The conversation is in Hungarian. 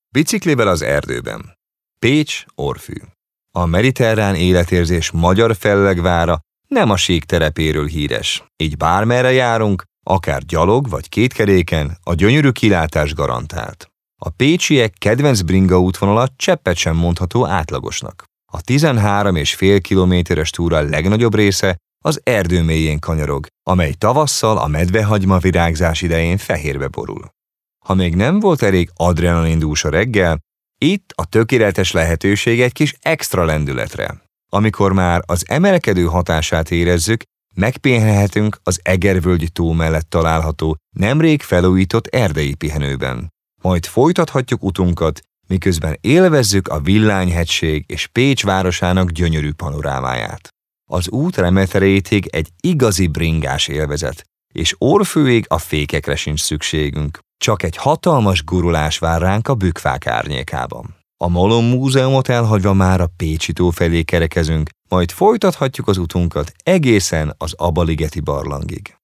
Biciklivel az erdőben. Pécs, Orfű. A mediterrán életérzés magyar fellegvára nem a sík terepéről híres, így bármerre járunk, akár gyalog vagy kétkeréken, a gyönyörű kilátás garantált. A pécsiek kedvenc bringa útvonala cseppet sem mondható átlagosnak. A 13,5 kilométeres túra legnagyobb része az erdő mélyén kanyarog, amely tavasszal a medvehagyma virágzás idején fehérbe borul. Ha még nem volt elég adrenalindús a reggel, itt a tökéletes lehetőség egy kis extra lendületre. Amikor már az emelkedő hatását érezzük, megpihenhetünk az Egervölgyi tó mellett található, nemrég felújított erdei pihenőben. Majd folytathatjuk utunkat, miközben élvezzük a Villányhegység és Pécs városának gyönyörű panorámáját. Az út Remeterétig egy igazi bringás élvezet, és Orfűig a fékekre sincs szükségünk. Csak egy hatalmas gurulás vár ránk a bükkfák árnyékában. A Malom Múzeumot elhagyva már a Pécsi tó felé kerekezünk, majd folytathatjuk az utunkat egészen az Abaligeti barlangig.